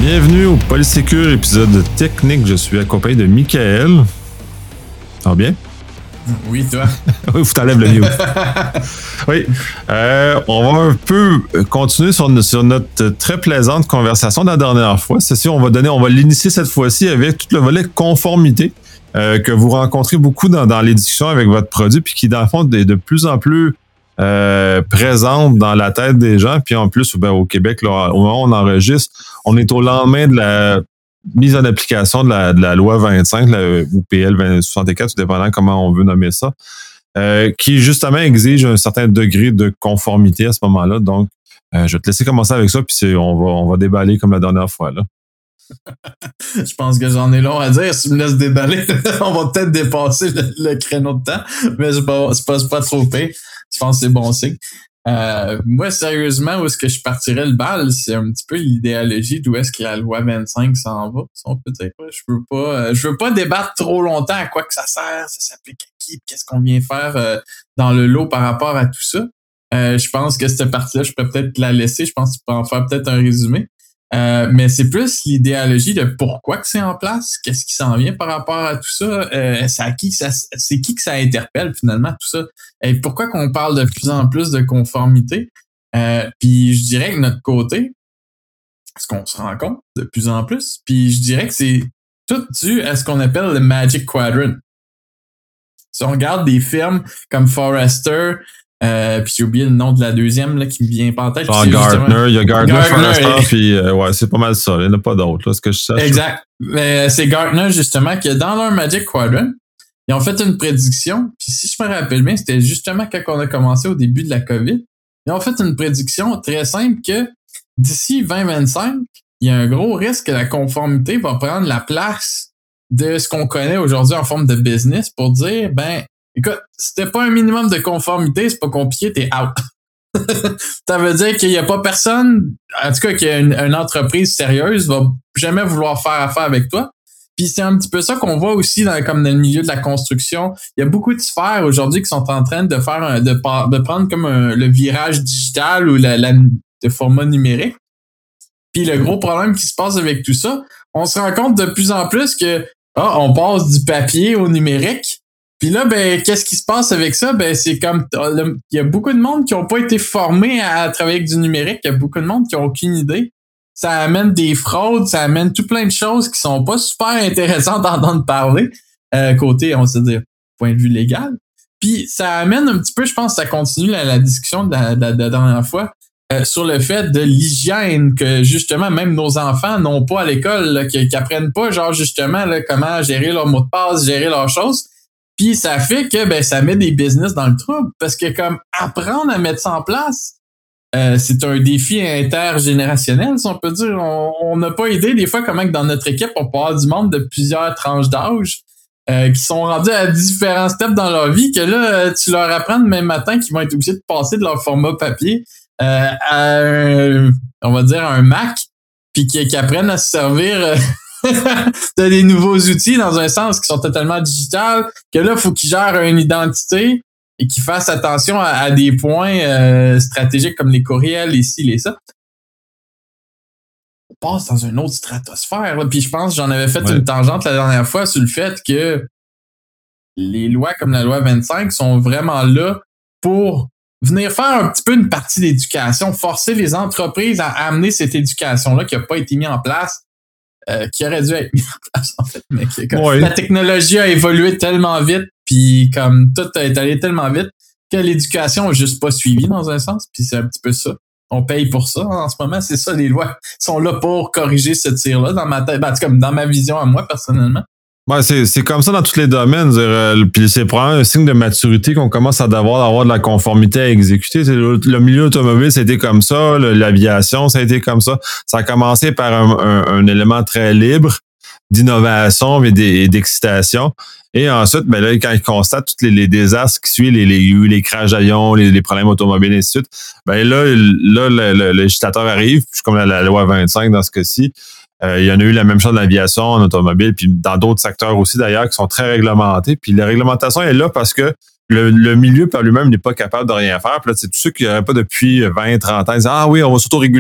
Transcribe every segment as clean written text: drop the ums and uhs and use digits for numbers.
Bienvenue au Polysécure, épisode technique. Je suis accompagné de Michael. Ça va bien? Oui, toi? Oui, faut t'enlèves le mute. Oui. On va un peu continuer sur notre très plaisante conversation de la dernière fois. Ceci, on va l'initier cette fois-ci avec tout le volet conformité que vous rencontrez beaucoup dans les discussions avec votre produit, puis qui, dans le fond, est de plus en plus présente dans la tête des gens. Puis en plus, au Québec, là, au moment où on enregistre, on est au lendemain de la mise en application de la loi 25, ou PL 64, tout dépendant comment on veut nommer ça, qui justement exige un certain degré de conformité à ce moment-là. Donc, je vais te laisser commencer avec ça, puis on va déballer comme la dernière fois, là. Je pense que j'en ai long à dire. Si tu me laisses déballer, on va peut-être dépasser le créneau de temps, mais c'est pas trop pire. Je pense que c'est bon signe. Moi, sérieusement, où est-ce que je partirais le bal, c'est un petit peu l'idéologie d'où est-ce que la loi 25 s'en va, si on peut dire. Je veux pas débattre trop longtemps à quoi que ça sert, ça s'applique à qui, qu'est-ce qu'on vient faire dans le lot par rapport à tout ça. Je pense que cette partie-là, je pourrais peut-être la laisser. Je pense que tu peux en faire peut-être un résumé. Mais c'est plus l'idéologie de pourquoi que c'est en place, qu'est-ce qui s'en vient par rapport à tout ça, c'est qui que ça interpelle finalement tout ça, et pourquoi qu'on parle de plus en plus de conformité. Puis je dirais que notre côté, ce qu'on se rend compte de plus en plus, puis je dirais que c'est tout dû à ce qu'on appelle le Magic Quadrant. Si on regarde des firmes comme Forrester, puis j'ai oublié le nom de la deuxième là, qui me vient pas en tête. Gartner, il y a Gartner Forrester, puis ouais, c'est pas mal ça. Il n'y en a pas d'autres, là, ce que je sache. Exact. Mais c'est Gartner, justement, que dans leur Magic Quadrant, ils ont fait une prédiction, puis si je me rappelle bien, c'était justement quand on a commencé au début de la COVID. Ils ont fait une prédiction très simple que d'ici 2025, il y a un gros risque que la conformité va prendre la place de ce qu'on connaît aujourd'hui en forme de business pour dire, ben, écoute, si t'as pas un minimum de conformité, c'est pas compliqué, t'es out. Ça veut dire qu'il y a pas personne, en tout cas qu'il y a une entreprise sérieuse va jamais vouloir faire affaire avec toi. Puis c'est un petit peu ça qu'on voit aussi comme dans le milieu de la construction. Il y a beaucoup de sphères aujourd'hui qui sont en train de faire de prendre comme le virage digital ou de format numérique. Puis le gros problème qui se passe avec tout ça, on se rend compte de plus en plus que on passe du papier au numérique. Puis là, ben, qu'est-ce qui se passe avec ça? Ben, c'est comme, il y a beaucoup de monde qui n'ont pas été formés à travailler avec du numérique. Il y a beaucoup de monde qui n'ont aucune idée. Ça amène des fraudes, ça amène tout plein de choses qui sont pas super intéressantes d'entendre parler, côté, on va dire, point de vue légal. Puis ça amène un petit peu, je pense, ça continue la discussion de la dernière fois, sur le fait de l'hygiène que, justement, même nos enfants n'ont pas à l'école, là, qui apprennent pas, genre, justement, là, comment gérer leurs mots de passe, gérer leurs choses. Puis ça fait que ben ça met des business dans le trouble parce que comme apprendre à mettre ça en place, c'est un défi intergénérationnel, si on peut dire. On n'a pas idée des fois comment que dans notre équipe on peut avoir du monde de plusieurs tranches d'âge qui sont rendus à différents steps dans leur vie que là tu leur apprends le même matin qu'ils vont être obligés de passer de leur format papier à on va dire un Mac, puis qu'ils apprennent à se servir t'as des nouveaux outils dans un sens qui sont totalement digitales, que là, il faut qu'ils gèrent une identité et qu'ils fassent attention à des points stratégiques comme les courriels, les ci, les ça. On passe dans une autre stratosphère. Là. Puis je pense que j'en avais fait une tangente la dernière fois sur le fait que les lois comme la loi 25 sont vraiment là pour venir faire un petit peu une partie d'éducation, forcer les entreprises à amener cette éducation-là qui n'a pas été mise en place. Qui aurait dû être mis en place, en fait, mais la technologie a évolué tellement vite, puis comme tout est allé tellement vite que l'éducation n'a juste pas suivi dans un sens, puis c'est un petit peu ça. On paye pour ça en ce moment, c'est ça, les lois sont là pour corriger ce tir-là dans ma tête, comme dans ma vision à moi, personnellement. Ouais, c'est comme ça dans tous les domaines. Puis c'est probablement un signe de maturité qu'on commence à d'avoir de la conformité à exécuter. Le milieu automobile, ça a été comme ça. L'aviation, ça a été comme ça. Ça a commencé par un élément très libre d'innovation et d'excitation. Et ensuite, ben là, quand ils constatent tous les désastres qui suivent, les crashs d'avions, les problèmes automobiles, et ainsi de suite, ben là, le législateur arrive, puis comme la loi 25 dans ce cas-ci. Il y en a eu la même chose dans l'aviation, en automobile, puis dans d'autres secteurs aussi d'ailleurs qui sont très réglementés. Puis la réglementation est là parce que le milieu par lui-même n'est pas capable de rien faire. Puis là, c'est tous ceux qui n'auraient pas depuis 20, 30 ans, ils disent « Ah oui, on va s'auto-réguler. »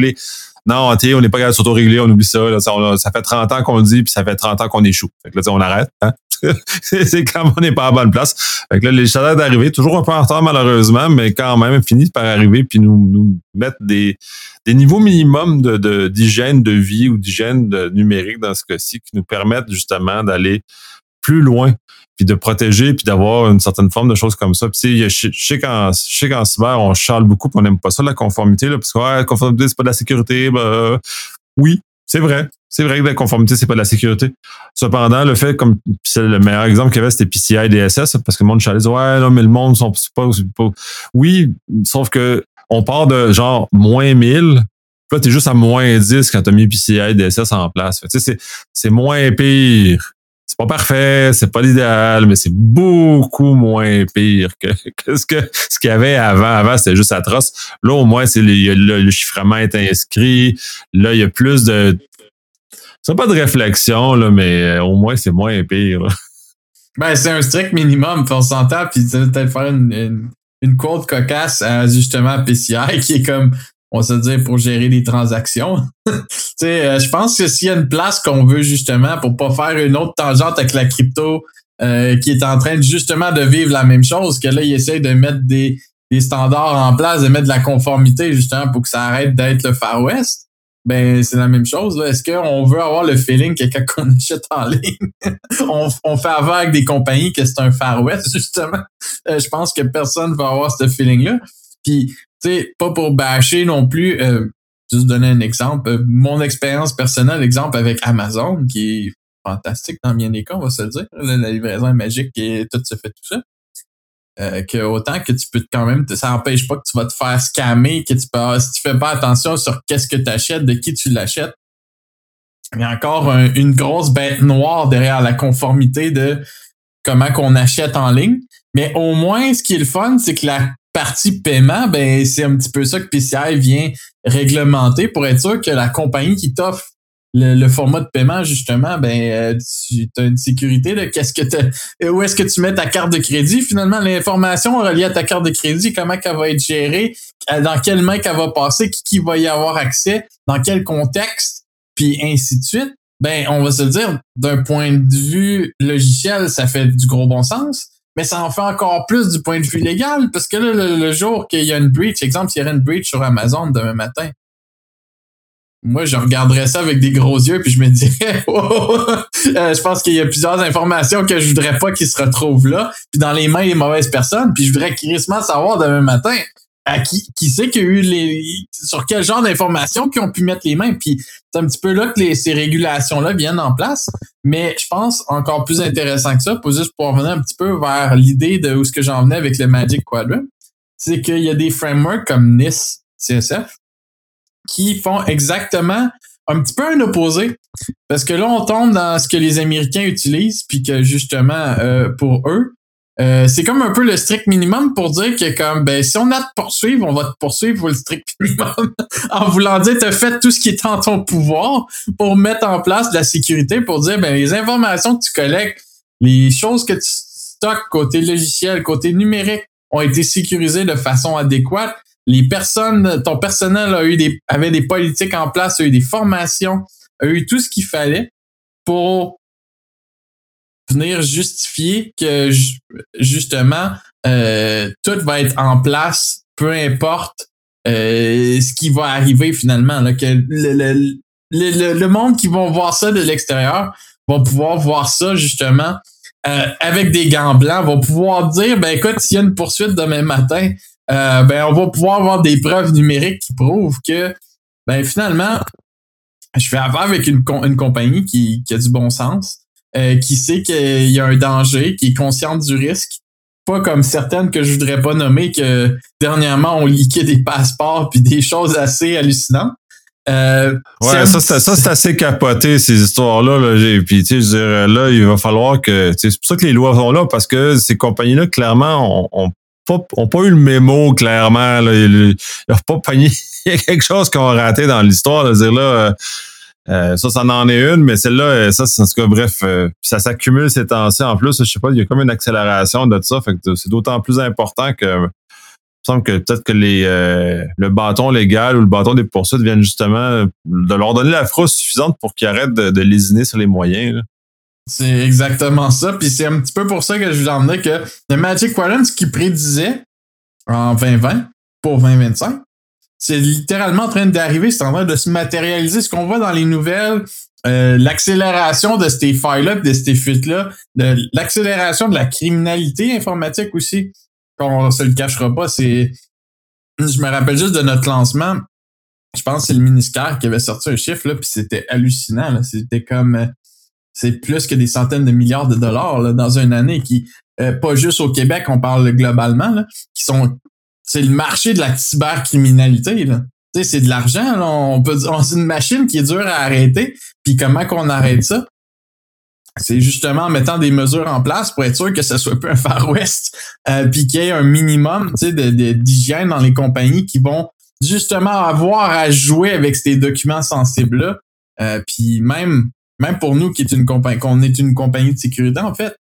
non, on n'est pas capable de s'auto-réguler, on oublie ça, là, ça fait 30 ans qu'on le dit, puis ça fait 30 ans qu'on échoue. Fait que là, on arrête, hein? c'est quand on n'est pas à la bonne place. Fait que là, les chaleurs d'arriver, toujours un peu en retard malheureusement, mais quand même, finissent par arriver puis nous mettre des niveaux minimums d'hygiène de vie ou d'hygiène numérique dans ce cas-ci qui nous permettent justement d'aller plus loin puis de protéger puis d'avoir une certaine forme de choses comme ça. Puis je sais qu'en cyber, on charle beaucoup puis on n'aime pas ça, la conformité, là, parce que la conformité, c'est pas de la sécurité. Oui, c'est vrai. C'est vrai que la conformité, c'est pas de la sécurité. Cependant, le fait, comme c'est le meilleur exemple qu'il y avait, c'était PCI DSS, parce que le monde chialait, ouais, non, mais le monde sont pas. Oui, sauf que on part de genre moins 1000, puis là, t'es juste à moins 10 quand t'as mis PCI DSS en place. Fait, tu sais, c'est moins pire. C'est pas parfait, c'est pas l'idéal, mais c'est beaucoup moins pire que ce qu'il y avait avant. Avant, c'était juste atroce. Là, au moins, le chiffrement est inscrit. Là, il y a plus de. C'est pas de réflexion, là, mais au moins, c'est moins pire. Là. Ben, c'est un strict minimum, puis on s'entend, puis peut-être faire une quote cocasse à justement PCI qui est comme, on se dit, pour gérer des transactions. Tu sais, je pense que s'il y a une place qu'on veut justement pour pas faire une autre tangente avec la crypto qui est en train de justement de vivre la même chose, que là, il essaie de mettre des standards en place, de mettre de la conformité justement pour que ça arrête d'être le Far West. Ben, c'est la même chose. Là. Est-ce qu'on veut avoir le feeling que quand on achète en ligne, on fait avant avec des compagnies que c'est un Far West, justement? Je pense que personne va avoir ce feeling-là. Puis, tu sais, pas pour bâcher non plus, juste donner un exemple. Mon expérience personnelle, exemple avec Amazon, qui est fantastique dans bien des cas, on va se le dire. La livraison est magique et tout se fait tout ça. Que autant que tu peux quand même, ça n'empêche pas que tu vas te faire scammer, que si tu fais pas attention sur qu'est-ce que tu achètes, de qui tu l'achètes. Il y a encore une grosse bête noire derrière la conformité de comment qu'on achète en ligne. Mais au moins, ce qui est le fun, c'est que la partie paiement, ben c'est un petit peu ça que PCI vient réglementer pour être sûr que la compagnie qui t'offre le format de paiement, justement, ben tu as une sécurité de où est-ce que tu mets ta carte de crédit. Finalement, l'information reliée à ta carte de crédit, comment qu'elle va être gérée, dans quelle main qu'elle va passer, qui va y avoir accès, dans quel contexte, puis ainsi de suite. Ben, on va se le dire, d'un point de vue logiciel, ça fait du gros bon sens, mais ça en fait encore plus du point de vue légal, parce que là, le jour qu'il y a une breach, exemple, s'il y aurait une breach sur Amazon demain matin, moi, je regarderais ça avec des gros yeux puis je me dirais, je pense qu'il y a plusieurs informations que je voudrais pas qu'ils se retrouvent là, puis dans les mains des mauvaises personnes, puis je voudrais crissement savoir demain matin à qui c'est qui a eu sur quel genre d'informations qui ont pu mettre les mains, puis c'est un petit peu là que ces régulations-là viennent en place, mais je pense encore plus intéressant que ça, pour juste pour revenir un petit peu vers l'idée de où ce que j'en venais avec le Magic Quadrant, c'est qu'il y a des frameworks comme NIST, CSF, qui font exactement un petit peu un opposé. Parce que là, on tombe dans ce que les Américains utilisent, puis que justement, pour eux, c'est comme un peu le strict minimum pour dire que comme ben si on a à te poursuivre, on va te poursuivre pour le strict minimum. En voulant dire, t'as fait tout ce qui est en ton pouvoir pour mettre en place de la sécurité, pour dire ben les informations que tu collectes, les choses que tu stockes côté logiciel, côté numérique, ont été sécurisées de façon adéquate. Les personnes, ton personnel avait des politiques en place, a eu des formations, a eu tout ce qu'il fallait pour venir justifier que justement tout va être en place, peu importe ce qui va arriver finalement. Là, que le monde qui vont voir ça de l'extérieur va pouvoir voir ça justement avec des gants blancs, va pouvoir dire ben écoute, s'il y a une poursuite demain matin, ben on va pouvoir avoir des preuves numériques qui prouvent que ben finalement je fais affaire avec une compagnie qui a du bon sens, qui sait qu'il y a un danger, qui est consciente du risque, pas comme certaines que je voudrais pas nommer que dernièrement ont leaké des passeports puis des choses assez hallucinantes. Ouais, ça c'est assez capoté ces histoires-là. Là. Puis tu sais, je dirais là, il va falloir que c'est pour ça que les lois sont là, parce que ces compagnies-là clairement ont pas eu le mémo clairement. Là. Ils n'ont pas pogné. Il y a quelque chose qu'on a raté dans l'histoire. De dire là, ça en est une, mais celle-là, ça, c'est en tout cas, bref, ça s'accumule ces temps-ci. En plus, je sais pas, il y a comme une accélération de ça. Fait que c'est d'autant plus important que Il me semble que peut-être que le bâton légal ou le bâton des poursuites viennent justement de leur donner la frousse suffisante pour qu'ils arrêtent de lésiner sur les moyens. Là. C'est exactement ça. Puis c'est un petit peu pour ça que je vous emmenais que le Magic Quadrant, ce qu'il prédisait en 2020 pour 2025, c'est littéralement en train d'arriver, c'est en train de se matérialiser. Ce qu'on voit dans les nouvelles, l'accélération de ces failles-là, de ces fuites-là, l'accélération de la criminalité informatique aussi, qu'on se le cachera pas, c'est... Je me rappelle juste de notre lancement, je pense que c'est le ministère qui avait sorti un chiffre, là, puis c'était hallucinant, là. C'était comme... c'est plus que des centaines de milliards de dollars là, dans une année qui, pas juste au Québec, on parle globalement, là, qui sont... C'est le marché de la cybercriminalité, là. Tu sais, c'est de l'argent, là. C'est une machine qui est dure à arrêter. Puis comment qu'on arrête ça? C'est justement en mettant des mesures en place pour être sûr que ça soit pas un Far West, puis qu'il y ait un minimum, tu sais, d'hygiène dans les compagnies qui vont justement avoir à jouer avec ces documents sensibles-là. Puis même pour nous qui est qu'on est une compagnie de sécurité, en fait,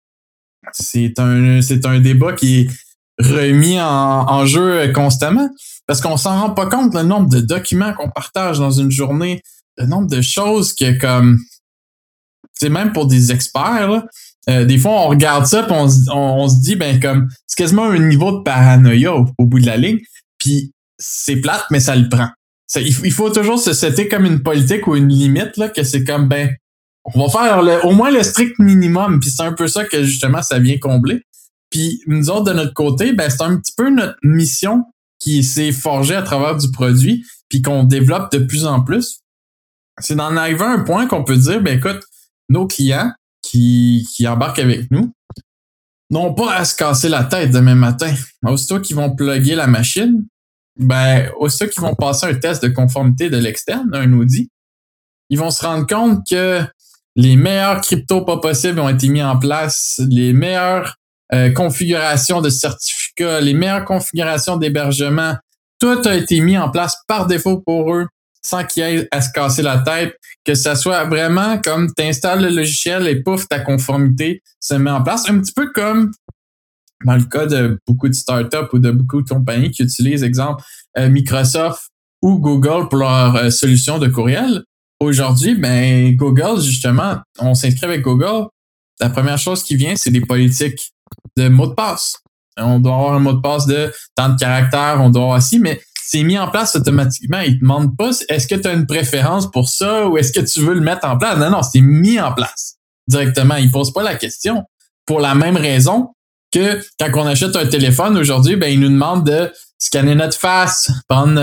c'est un débat qui est remis en jeu constamment parce qu'on s'en rend pas compte le nombre de documents qu'on partage dans une journée, le nombre de choses que comme c'est même pour des experts là, des fois on regarde ça puis on se dit ben comme c'est quasiment un niveau de paranoïa au bout de la ligne puis c'est plate mais ça le prend. Il faut toujours se setter comme une politique ou une limite là que c'est comme ben on va faire au moins le strict minimum puis c'est un peu ça que justement ça vient combler. Puis nous autres, de notre côté, ben c'est un petit peu notre mission qui s'est forgée à travers du produit, puis qu'on développe de plus en plus. C'est d'en arriver à un point qu'on peut dire, ben écoute, nos clients qui embarquent avec nous n'ont pas à se casser la tête demain matin. Aussitôt qu'ils vont plugger la machine, ben aussitôt qu'ils vont passer un test de conformité de l'externe, un audit, ils vont se rendre compte que les meilleurs cryptos pas possibles ont été mis en place, les meilleures configuration de certificats, les meilleures configurations d'hébergement, tout a été mis en place par défaut pour eux, sans qu'il y ait à se casser la tête, que ça soit vraiment comme t'installes le logiciel et pouf, ta conformité se met en place. Un petit peu comme dans le cas de beaucoup de startups ou de beaucoup de compagnies qui utilisent, exemple, Microsoft ou Google pour leur solution de courriel. Aujourd'hui, ben Google, justement, on s'inscrit avec Google. La première chose qui vient, c'est des politiques de mots de passe. On doit avoir un mot de passe de tant de caractères, on doit avoir aussi, mais c'est mis en place automatiquement. Ils te demandent pas est-ce que tu as une préférence pour ça ou est-ce que tu veux le mettre en place. Non, c'est mis en place directement. Ils posent pas la question. Pour la même raison que quand on achète un téléphone aujourd'hui, ben ils nous demandent de scanner notre face, prendre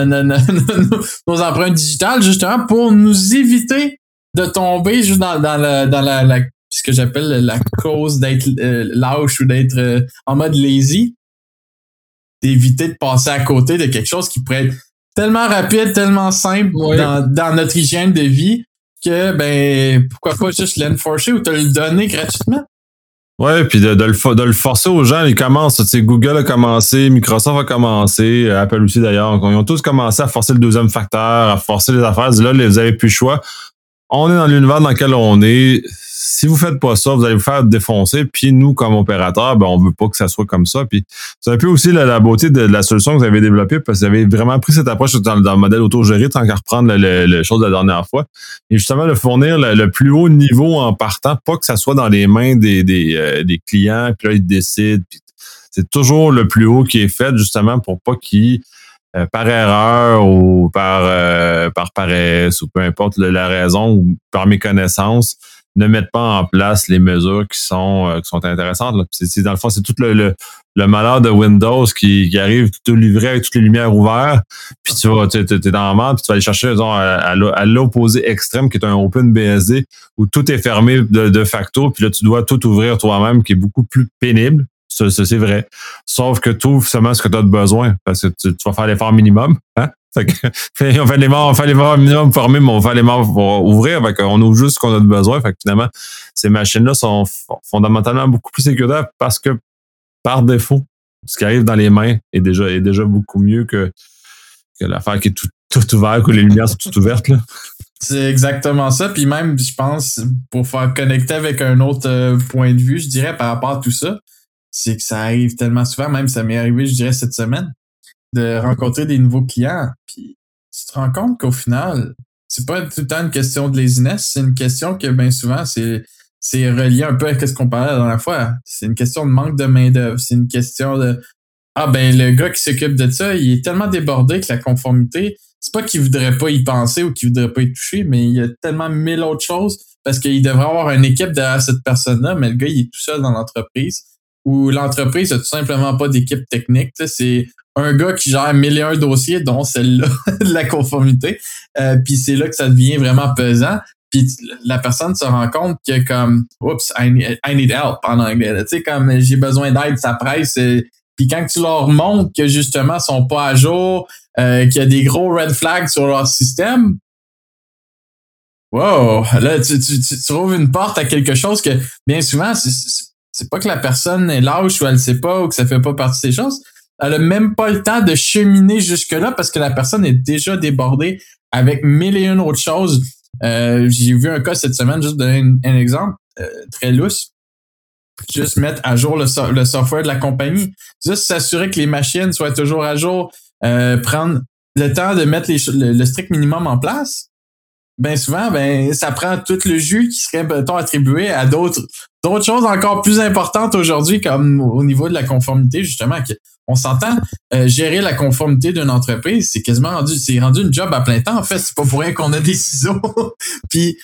nos empreintes digitales justement pour nous éviter de tomber juste dans la ce que j'appelle la cause d'être lâche ou d'être en mode lazy, d'éviter de passer à côté de quelque chose qui pourrait être tellement rapide, tellement simple dans notre hygiène de vie que, ben, pourquoi pas juste l'enforcer ou te le donner gratuitement? Ouais, puis de le forcer aux gens, ils commencent. Tu sais, Google a commencé, Microsoft a commencé, Apple aussi d'ailleurs. Ils ont tous commencé à forcer le deuxième facteur, à forcer les affaires. Là, vous avez plus le choix. On est dans l'univers dans lequel on est. Si vous faites pas ça, vous allez vous faire défoncer. Puis nous, comme opérateurs, ben on veut pas que ça soit comme ça. Puis c'est un peu aussi la beauté de la solution que vous avez développée, parce que vous avez vraiment pris cette approche dans le modèle autogéré, tant qu'à reprendre le chose de la dernière fois. Et justement, de fournir le plus haut niveau en partant, pas que ça soit dans les mains des clients, puis là, ils décident. Puis c'est toujours le plus haut qui est fait, justement, pour pas qu'ils par erreur ou par paresse ou peu importe la raison ou par méconnaissance, ne mettent pas en place les mesures qui sont intéressantes. Là. C'est, dans le fond, c'est tout le malheur de Windows qui arrive tout livré avec toutes les lumières ouvertes, puis t'es dans la merde, puis tu vas aller chercher disons, à l'opposé extrême qui est un OpenBSD où tout est fermé de facto, puis là tu dois tout ouvrir toi-même, qui est beaucoup plus pénible. Ça, c'est vrai. Sauf que tu ouvres seulement ce que tu as de besoin, parce que tu vas faire l'effort minimum. Hein? On fait l'effort minimum formé, mais on fait l'effort pour ouvrir. Fait qu'on ouvre juste ce qu'on a de besoin. Fait que finalement, ces machines-là sont fondamentalement beaucoup plus sécuritaires parce que, par défaut, ce qui arrive dans les mains est déjà beaucoup mieux que l'affaire qui est tout ouverte, que les lumières sont toutes ouvertes. Là. C'est exactement ça. Puis même, je pense, pour faire connecter avec un autre point de vue, je dirais, par rapport à tout ça, c'est que ça arrive tellement souvent, même ça m'est arrivé, je dirais, cette semaine, de rencontrer des nouveaux clients. Puis tu te rends compte qu'au final, c'est pas tout le temps une question de laziness, c'est une question que bien souvent, c'est relié un peu à ce qu'on parlait la dernière fois. C'est une question de manque de main-d'œuvre. C'est une question de le gars qui s'occupe de ça, il est tellement débordé que la conformité, c'est pas qu'il voudrait pas y penser ou qu'il voudrait pas y toucher, mais il y a tellement mille autres choses parce qu'il devrait avoir une équipe derrière cette personne-là, mais le gars, il est tout seul dans l'entreprise ou l'entreprise a tout simplement pas d'équipe technique. C'est un gars qui gère 1001 dossiers, dont celle-là de la conformité. Puis c'est là que ça devient vraiment pesant. Puis la personne se rend compte que comme oups, I need help en anglais. Tu sais, comme j'ai besoin d'aide, ça presse. Puis quand tu leur montres que justement ils sont pas à jour, qu'il y a des gros red flags sur leur système, wow, là tu ouvres une porte à quelque chose que bien souvent c'est pas que la personne est lâche ou elle sait pas ou que ça fait pas partie de ces choses. Elle a même pas le temps de cheminer jusque-là parce que la personne est déjà débordée avec mille et une autres choses. J'ai vu un cas cette semaine, juste donner un exemple très lousse. Juste mettre à jour le software de la compagnie. Juste s'assurer que les machines soient toujours à jour. Prendre le temps de mettre le strict minimum en place. Ben souvent, ça prend tout le jus qui serait attribué à d'autres choses encore plus importantes aujourd'hui, comme au niveau de la conformité, justement. On s'entend, gérer la conformité d'une entreprise, c'est quasiment rendu une job à plein temps. En fait, c'est pas pour rien qu'on a des ciseaux. Puis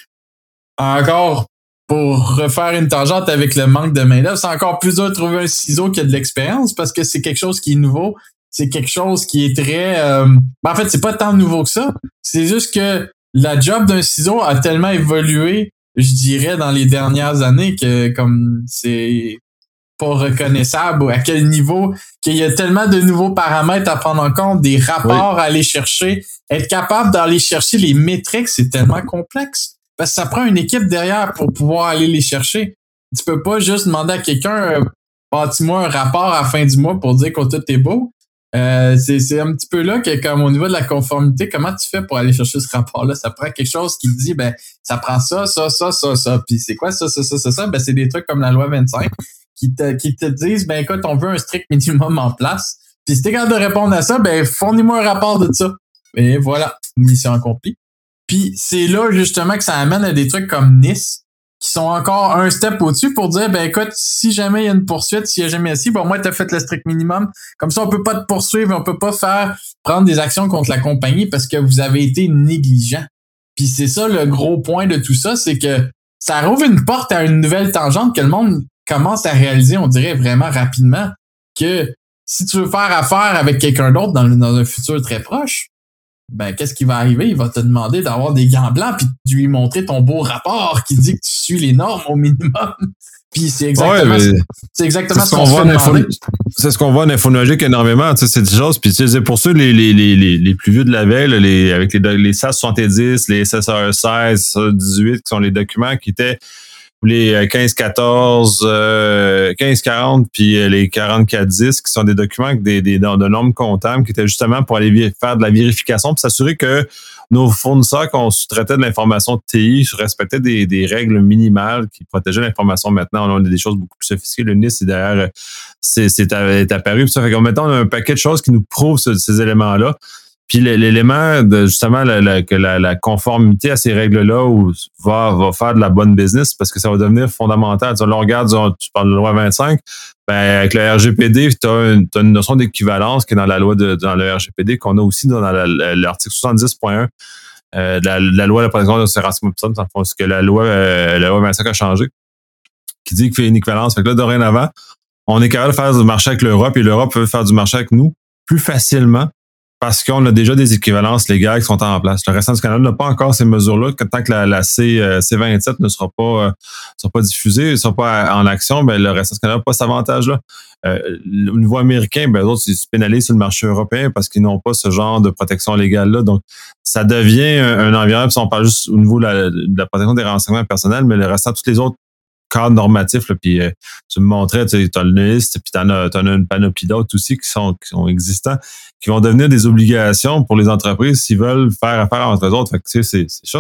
encore, pour refaire une tangente avec le manque de main-d'œuvre, c'est encore plus dur de trouver un ciseau qui a de l'expérience parce que c'est quelque chose qui est nouveau. C'est quelque chose qui est très... en fait, c'est pas tant nouveau que ça. C'est juste que la job d'un ciseau a tellement évolué, je dirais, dans les dernières années que comme c'est pas reconnaissable ou à quel niveau qu'il y a tellement de nouveaux paramètres à prendre en compte, des rapports à aller chercher. Être capable d'aller chercher les métriques, c'est tellement complexe. Parce que ça prend une équipe derrière pour pouvoir aller les chercher. Tu peux pas juste demander à quelqu'un bâtis-moi un rapport à la fin du mois pour dire que tout est beau. C'est un petit peu là que, comme au niveau de la conformité, comment tu fais pour aller chercher ce rapport-là? Ça prend quelque chose qui te dit, ça prend ça. Puis c'est quoi ça? C'est des trucs comme la loi 25 qui te disent, écoute, on veut un strict minimum en place. Puis si t'es capable de répondre à ça, fournis-moi un rapport de ça. Et voilà, mission accomplie. Puis c'est là, justement, que ça amène à des trucs comme Nice, qui sont encore un step au-dessus pour dire, écoute, si jamais il y a une poursuite, s'il y a jamais au moins t'as fait le strict minimum. Comme ça, on peut pas te poursuivre, on peut pas prendre des actions contre la compagnie parce que vous avez été négligent. Puis c'est ça le gros point de tout ça, c'est que ça rouvre une porte à une nouvelle tangente que le monde commence à réaliser, on dirait vraiment rapidement, que si tu veux faire affaire avec quelqu'un d'autre dans un futur très proche, qu'est-ce qui va arriver? Il va te demander d'avoir des gants blancs puis de lui montrer ton beau rapport qui dit que tu suis les normes au minimum. Puis c'est exactement, ce qu'on voit c'est ce qu'on voit en Infonuagique énormément, tu sais, c'est des choses. Puis tu sais, pour ceux les plus vieux de la veille, avec les SAS 70, les SSR 16, 18, qui sont les documents qui étaient les 15-14, 15-40, puis les 44-10, qui sont des documents avec de normes comptables qui étaient justement pour aller faire de la vérification, puis s'assurer que nos fournisseurs qu'on sous-traitait de l'information de TI respectaient des règles minimales qui protégeaient l'information. Maintenant, on a des choses beaucoup plus sophistiquées. Le NIST, derrière, c'est apparu. Puis ça fait qu'en mettant un paquet de choses qui nous prouvent ces éléments-là. Puis l'élément de justement la conformité à ces règles-là va faire de la bonne business parce que ça va devenir fondamental. Tu regardes, tu parles de la loi 25, avec le RGPD, tu as une notion d'équivalence qui est dans la loi dans le RGPD qu'on a aussi dans l'article 70.1 de la loi de la protection de l'assurance personne, ce que la loi 25 a changé, qui dit qu'il fait une équivalence. Fait que là, dorénavant, on est capable de faire du marché avec l'Europe et l'Europe peut faire du marché avec nous plus facilement parce qu'on a déjà des équivalences légales qui sont en place. Le restant du Canada n'a pas encore ces mesures-là. Tant que la C27 ne sera pas diffusée, ne sera pas en action, le restant du Canada n'a pas cet avantage-là. Au niveau américain, eux autres, ils se pénalisent sur le marché européen parce qu'ils n'ont pas ce genre de protection légale-là. Donc, ça devient un environnement, si on parle juste au niveau de la protection des renseignements personnels, mais le restant, tous les autres cadres normatifs, là, puis tu me montrais, tu as le NIST, puis t'en as une panoplie d'autres aussi qui sont existants, qui vont devenir des obligations pour les entreprises s'ils veulent faire affaire entre eux autres. Fait que, c'est ça.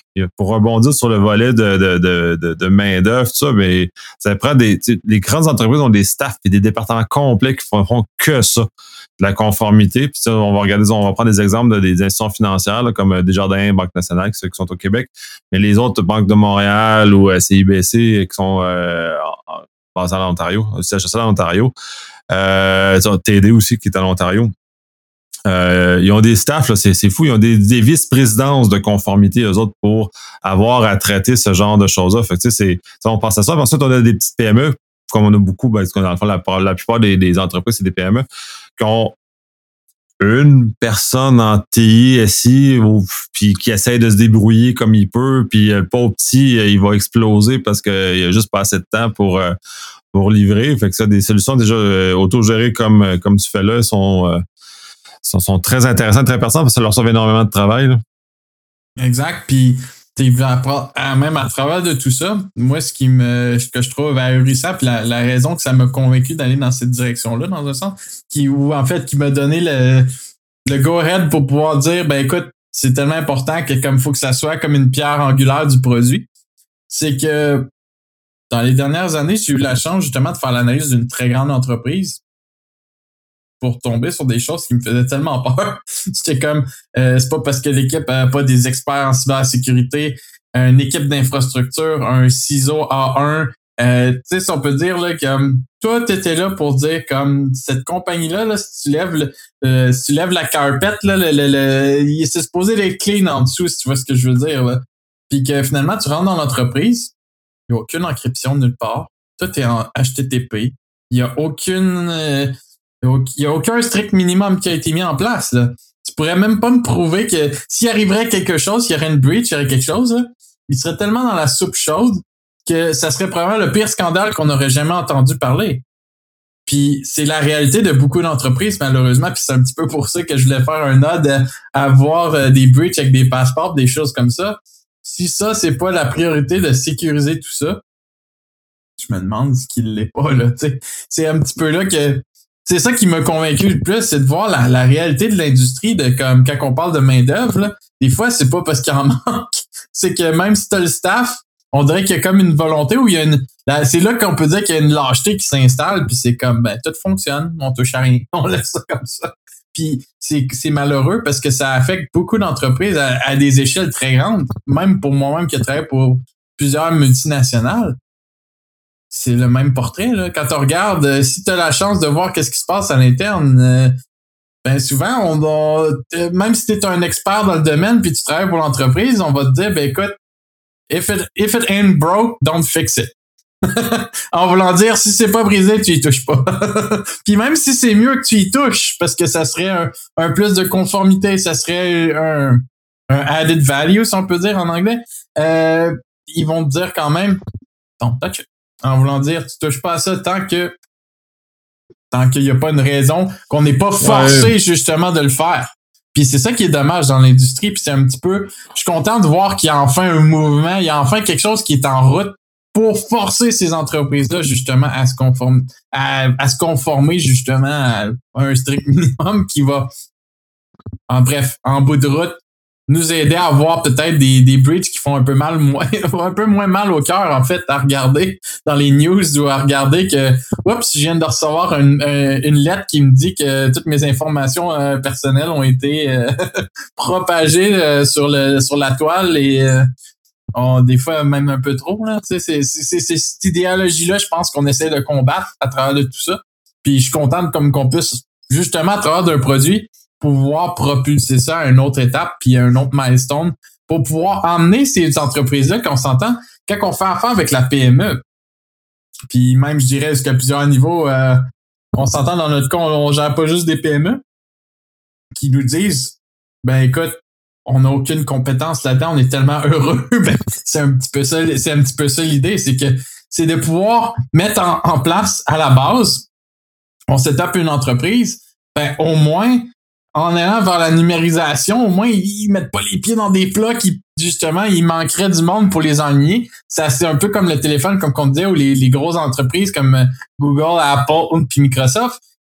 pour rebondir sur le volet de main-d'œuvre, tout ça, mais ça prend les grandes entreprises ont des staffs et des départements complets qui font que ça, de la conformité. Puis ça, on va prendre des exemples des institutions financières, là, comme Desjardins, Banque nationale, ceux qui sont au Québec, mais les autres banques de Montréal ou CIBC qui sont basées à l'Ontario, CHSL à l'Ontario, TD aussi qui est à l'Ontario. Ils ont des staffs, là, c'est fou, ils ont des vice-présidences de conformité, eux autres, pour avoir à traiter ce genre de choses-là. Fait que, tu sais, on pense à ça. Puis ensuite, on a des petites PME, comme on a beaucoup, parce que dans le fond, la plupart des entreprises, c'est des PME, qui ont une personne en TI, SI, puis qui essaie de se débrouiller comme il peut, puis le pauvre petit, il va exploser parce qu'il a juste pas assez de temps pour livrer. Fait que ça, des solutions déjà autogérées comme tu fais là sont très intéressants, très pertinents parce que ça leur sauve énormément de travail. Là. Exact. Puis, même à travers de tout ça, moi, ce que je trouve ahurissant, puis la raison que ça m'a convaincu d'aller dans cette direction-là, dans un sens, qui m'a donné le go-ahead pour pouvoir dire, ben écoute, c'est tellement important que comme il faut que ça soit comme une pierre angulaire du produit, c'est que dans les dernières années, j'ai eu la chance justement de faire l'analyse d'une très grande entreprise pour tomber sur des choses qui me faisaient tellement peur. J'étais comme, c'est pas parce que l'équipe n'a pas des experts en cybersécurité, une équipe d'infrastructure, un CISO A1, tu sais, si on peut dire, là, comme, toi, t'étais là pour dire, comme, cette compagnie-là, là, si tu lèves la carpet, là, il est supposé être clean en dessous, si tu vois ce que je veux dire, là. Puis que finalement, tu rentres dans l'entreprise, il n'y a aucune encryption nulle part. Tout est en HTTP. Il n'y a aucun strict minimum qui a été mis en place. Là. Tu pourrais même pas me prouver que s'il arriverait quelque chose, s'il y aurait une breach, il y aurait quelque chose, là, il serait tellement dans la soupe chaude que ça serait probablement le pire scandale qu'on n'aurait jamais entendu parler. Puis c'est la réalité de beaucoup d'entreprises, malheureusement, puis c'est un petit peu pour ça que je voulais faire un ode à avoir des breaches avec des passeports, des choses comme ça. Si ça, c'est pas la priorité de sécuriser tout ça, je me demande ce qu'il l'est pas, là. T'sais. C'est un petit peu là que c'est ça qui m'a convaincu le plus, c'est de voir la réalité de l'industrie, de comme quand on parle de main-d'œuvre, là, des fois, c'est pas parce qu'il en manque, c'est que même si t'as le staff, on dirait qu'il y a comme une volonté où il y a c'est là qu'on peut dire qu'il y a une lâcheté qui s'installe, puis c'est comme, ben, tout fonctionne, on touche à rien, on laisse ça comme ça. Puis c'est malheureux parce que ça affecte beaucoup d'entreprises à des échelles très grandes, même pour moi-même qui travaille pour plusieurs multinationales. C'est le même portrait, là. Quand tu regardes, si tu as la chance de voir qu'est-ce qui se passe à l'interne, ben souvent, même si tu es un expert dans le domaine puis tu travailles pour l'entreprise, on va te dire, ben écoute, if it ain't broke, don't fix it. En voulant dire, si c'est pas brisé, tu y touches pas. Puis même si c'est mieux que tu y touches, parce que ça serait un plus de conformité, ça serait un added value, si on peut dire en anglais, ils vont te dire quand même, don't touch it. En voulant dire, tu touches pas à ça tant qu'il n'y a pas une raison, qu'on n'est pas forcé justement de le faire. Puis c'est ça qui est dommage dans l'industrie. Puis c'est un petit peu, je suis content de voir qu'il y a enfin un mouvement, il y a enfin quelque chose qui est en route pour forcer ces entreprises-là justement à se conformer justement à un strict minimum qui va, en bout de route, nous aider à avoir peut-être des breaches qui font un peu moins mal au cœur, en fait, à regarder dans les news ou à regarder que, oups, je viens de recevoir une lettre qui me dit que toutes mes informations personnelles ont été propagées sur la toile et des fois même un peu trop, là. Tu sais, c'est cette idéologie-là, je pense qu'on essaie de combattre à travers de tout ça. Puis je suis content comme qu'on puisse, justement, à travers d'un produit, pouvoir propulser ça à une autre étape puis à un autre milestone pour pouvoir emmener ces entreprises-là qu'on s'entend quand on fait affaire avec la PME. Puis même, je dirais, jusqu'à plusieurs niveaux, on s'entend dans notre cas, on gère pas juste des PME qui nous disent, ben écoute, on n'a aucune compétence là-dedans, on est tellement heureux. Ben, c'est un petit peu ça l'idée, c'est de pouvoir mettre en place à la base, on s'étape une entreprise, ben au moins en allant vers la numérisation, au moins, ils mettent pas les pieds dans des plats qui, justement, il manquerait du monde pour les ennuyer. Ça, c'est un peu comme le téléphone, comme on disait, ou les grosses entreprises comme Google, Apple puis Microsoft,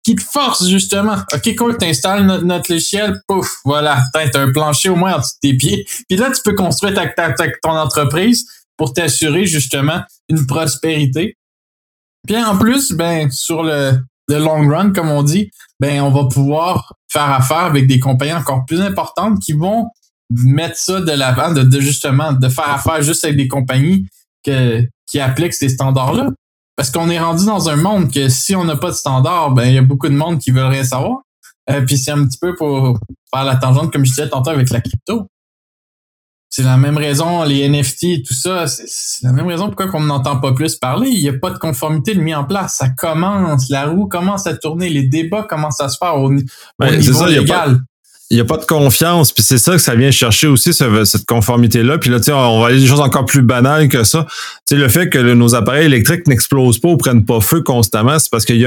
qui te force justement. OK, cool, t'installes notre logiciel, pouf, voilà, t'as un plancher au moins en dessous de tes pieds. Puis là, tu peux construire ton entreprise pour t'assurer justement une prospérité. Puis en plus, ben sur le long run, comme on dit, ben on va pouvoir faire affaire avec des compagnies encore plus importantes qui vont mettre ça de l'avant, de justement de faire affaire juste avec des compagnies qui appliquent ces standards-là. Parce qu'on est rendu dans un monde que si on n'a pas de standard, ben il y a beaucoup de monde qui veulent rien savoir. Puis c'est un petit peu pour faire la tangente, comme je disais tantôt avec la crypto. C'est la même raison, les NFT et tout ça, c'est la même raison pourquoi on n'entend pas plus parler. Il n'y a pas de conformité de mis en place. Ça commence, la roue commence à tourner, les débats commencent à se faire au niveau légal. Il n'y a pas de confiance, puis c'est ça que ça vient chercher aussi, cette conformité-là. Puis là, tu sais, on va aller des choses encore plus banales que ça. Tu sais, le fait que nos appareils électriques n'explosent pas ou prennent pas feu constamment, c'est parce qu'il y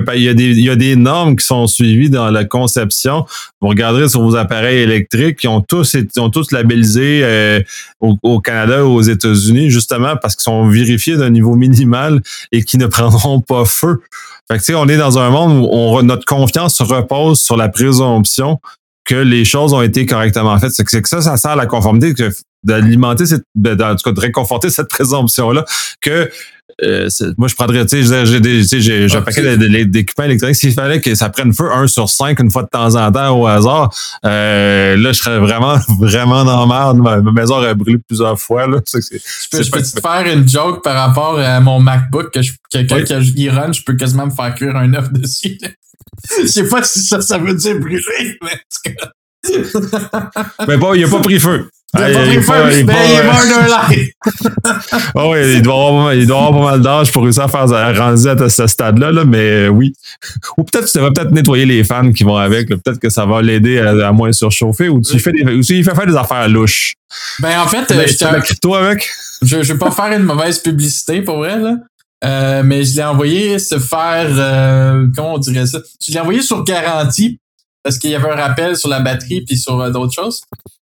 a des normes qui sont suivies dans la conception. Vous regarderez sur vos appareils électriques, ils ont tous labellisé au Canada ou aux États-Unis, justement parce qu'ils sont vérifiés d'un niveau minimal et qui ne prendront pas feu. Fait que, tu sais, on est dans un monde où notre confiance se repose sur la présomption que les choses ont été correctement faites. C'est que ça sert à la conformité, d'alimenter en tout cas, de réconforter cette présomption-là que moi, je prendrais, tu sais, j'ai un paquet d'équipements électroniques. S'il fallait que ça prenne feu 1 sur 5 une fois de temps en temps au hasard, là, je serais vraiment, vraiment dans la merde. Ma maison aurait brûlé plusieurs fois, là. Je peux te faire une joke par rapport à mon MacBook quand il run, je peux quasiment me faire cuire un œuf dessus. Je sais pas si ça veut dire brûler, mais en tout cas. Mais bon, il a pas pris feu. Il est mort d'un live. Oh, oui, il doit avoir pas mal d'âge pour réussir à faire rendre à ce stade-là, là, mais oui. Ou peut-être tu devrais peut-être nettoyer les fans qui vont avec. Là. Peut-être que ça va l'aider à moins surchauffer ou il fait faire des affaires louches. Ben en fait, je la crypto avec. Je vais pas faire une mauvaise publicité pour elle, là. Mais je l'ai envoyé se faire comment on dirait ça? Je l'ai envoyé sur garantie parce qu'il y avait un rappel sur la batterie puis sur d'autres choses.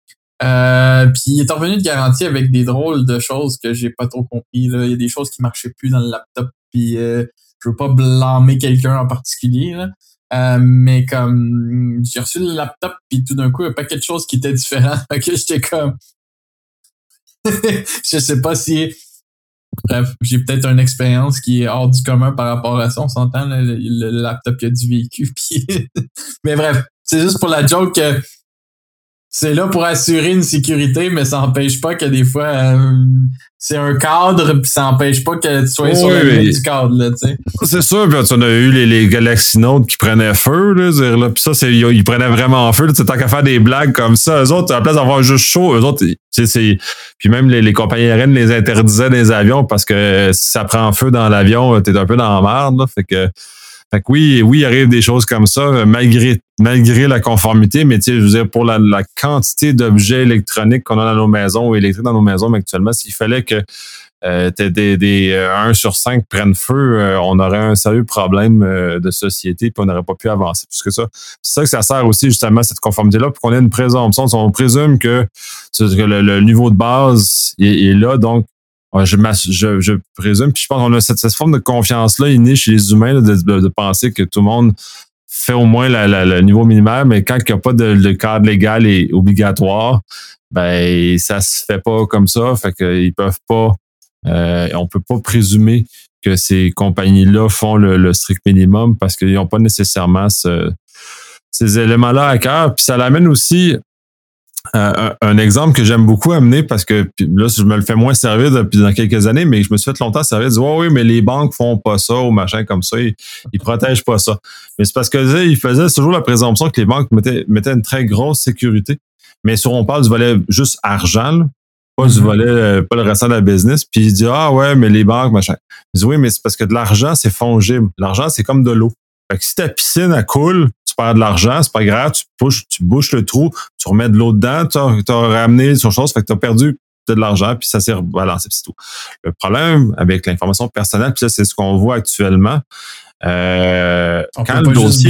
Puis il est revenu de garantie avec des drôles de choses que j'ai pas trop compris. Là. Il y a des choses qui marchaient plus dans le laptop. Puis je veux pas blâmer quelqu'un en particulier. Là. Mais comme j'ai reçu le laptop puis tout d'un coup, il y a pas quelque chose qui était différent. Fait que j'étais comme je sais pas si. Bref, j'ai peut-être une expérience qui est hors du commun par rapport à ça. On s'entend, là, le laptop qui a du vécu. Puis mais bref, c'est juste pour la joke que c'est là pour assurer une sécurité, mais ça n'empêche pas que des fois, c'est un cadre, puis ça n'empêche pas que tu sois sur le bout du cadre. Là, tu sais. C'est sûr, puis on a eu les Galaxy Note qui prenaient feu. Là, puis ça, ils prenaient vraiment feu. Tant qu'à faire des blagues comme ça, eux autres, à la place d'avoir juste chaud, eux autres, puis même les compagnies aériennes les interdisaient des avions parce que si ça prend feu dans l'avion, t'es un peu dans la merde. Là, fait que oui, il arrive des choses comme ça, malgré la conformité, mais je veux dire, pour la quantité d'objets électroniques qu'on a dans nos maisons ou électriques dans nos maisons actuellement, s'il fallait que des 1 sur 5 prennent feu, on aurait un sérieux problème de société puis on n'aurait pas pu avancer plus que ça. C'est ça que ça sert aussi, justement, cette conformité-là, pour qu'on ait une présomption. On présume que le niveau de base est là, donc je présume, puis je pense qu'on a cette forme de confiance-là innée chez les humains là, de penser que tout le monde fait au moins le niveau minimal, mais quand il n'y a pas de cadre légal et obligatoire, ben ça se fait pas comme ça. Fait qu'ils peuvent pas, on peut pas présumer que ces compagnies-là font le strict minimum parce qu'ils n'ont pas nécessairement ces éléments-là à cœur. Puis ça l'amène aussi un exemple que j'aime beaucoup amener parce que là, je me le fais moins servir depuis dans quelques années, mais je me suis fait longtemps servir de dire oui, mais les banques font pas ça ou machin comme ça, ils protègent pas ça. Mais c'est parce que ils faisaient toujours la présomption que les banques mettaient une très grosse sécurité. Mais on parle du volet juste argent, là, pas du volet, pas le restant de la business. Puis il dit ah ouais, mais les banques, machin. Je dis oui, mais c'est parce que de l'argent, c'est fongible. L'argent, c'est comme de l'eau. Fait que si ta piscine, elle coule, tu perds de l'argent, c'est pas grave, tu bouches le trou, tu remets de l'eau dedans, t'as ramené sur chose, fait que t'as perdu de l'argent, puis ça s'est rebalancé, c'est tout. Le problème avec l'information personnelle, puis ça, c'est ce qu'on voit actuellement, quand le dossier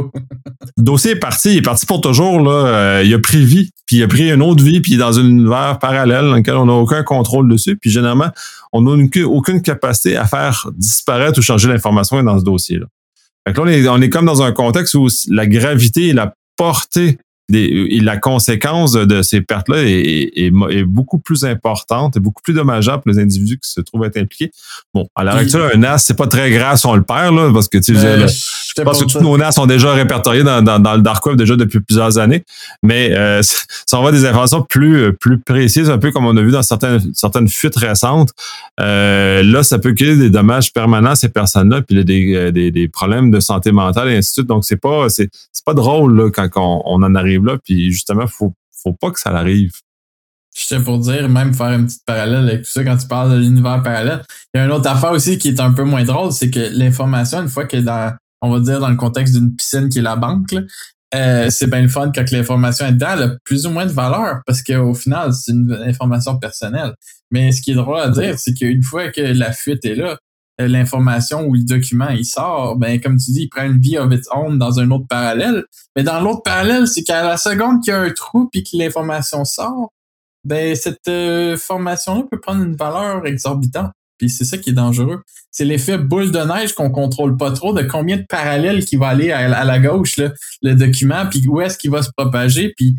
est parti, il est parti pour toujours, là, il a pris vie, puis il a pris une autre vie, puis il est dans un univers parallèle dans lequel on n'a aucun contrôle dessus, puis généralement, on n'a aucune capacité à faire disparaître ou changer l'information dans ce dossier-là. Fait que là, on est comme dans un contexte où la gravité et la portée et la conséquence de ces pertes-là est beaucoup plus importante et beaucoup plus dommageable pour les individus qui se trouvent être impliqués. Bon, à l'heure actuelle, un NAS, c'est pas très grave si on le perd, là, parce que, tu sais, je pense que tous nos NAS sont déjà répertoriés dans le Dark Web déjà depuis plusieurs années. Mais si on voit des informations plus précises, un peu comme on a vu dans certaines fuites récentes, là, ça peut créer des dommages permanents à ces personnes-là, puis des problèmes de santé mentale et ainsi de suite. Donc, c'est pas drôle là, quand on en arrive là, puis justement, faut pas que ça arrive. J'étais pour dire, même faire une petite parallèle avec tout ça, quand tu parles de l'univers parallèle, il y a une autre affaire aussi qui est un peu moins drôle, c'est que l'information, une fois que on va dire dans le contexte d'une piscine qui est la banque, là, c'est bien le fun quand l'information est dedans, elle a plus ou moins de valeur, parce qu'au final, c'est une information personnelle. Mais ce qui est drôle à dire, c'est qu'une fois que la fuite est là, l'information ou le document, il sort, ben comme tu dis, il prend une vie of its own dans un autre parallèle. Mais dans l'autre parallèle, c'est qu'à la seconde qu'il y a un trou puis que l'information sort, ben cette formation-là peut prendre une valeur exorbitante. Puis c'est ça qui est dangereux. C'est l'effet boule de neige qu'on contrôle pas trop de combien de parallèles qui va aller à la gauche, là, le document, puis où est-ce qu'il va se propager, puis